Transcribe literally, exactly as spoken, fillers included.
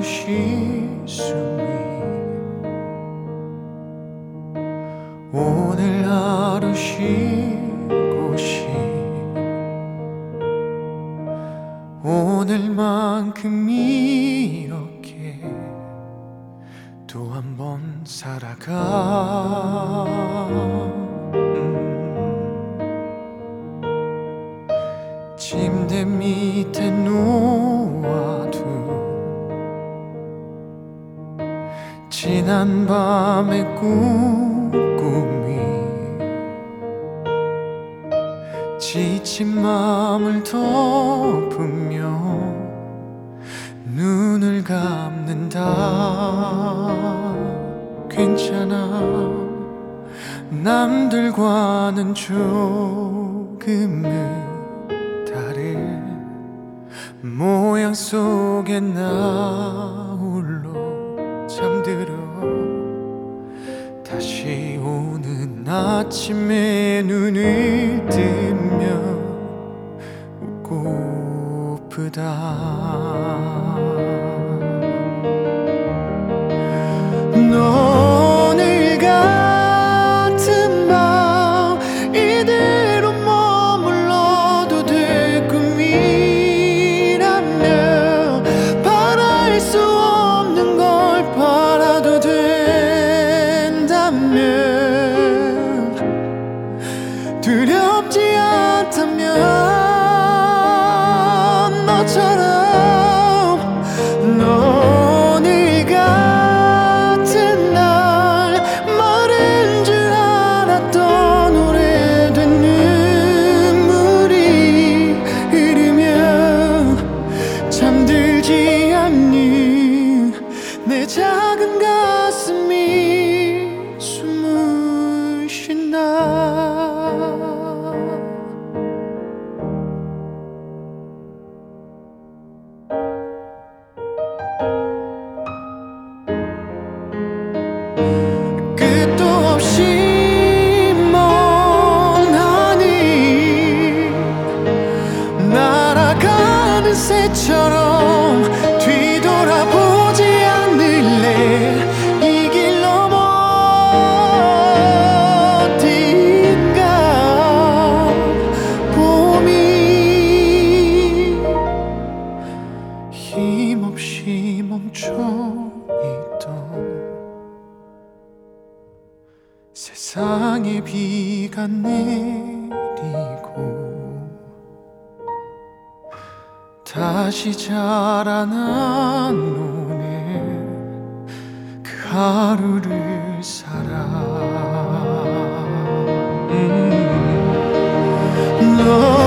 쉴 숨이 오늘 하루 쉴 곳이 오늘만큼 이렇게 또 한 번 살아가. 음. 침대 밑에 놓아둔 지난 밤의 꿈꾸미 지친 마음을 덮으며 눈을 감는다. 괜찮아, 남들과는 조금은 다른 모양 속에 나 홀로 잠들어 다시 오는 아침에 눈을 뜨면 웃고프다. 오늘 같은 밤 이대로 머물러도 될 꿈이라면 바랄 수 없는 걸 바라도 된다면 두렵지 않다면 너처럼 오늘 같은 날 마른 줄 알았던 오래된 눈물이 흐르며 잠들지 않는 내 작은 가슴이 숨을 쉰다. 끝도 없이 먼 하늘 날아가는 새처럼 뒤돌아보지 않을래. 이 길 넘어 어딘가 봄이 힘없이 멈춰있던 세상에 비가 내리고 다시 자라난 오늘 그 하루를 살아. 음. 너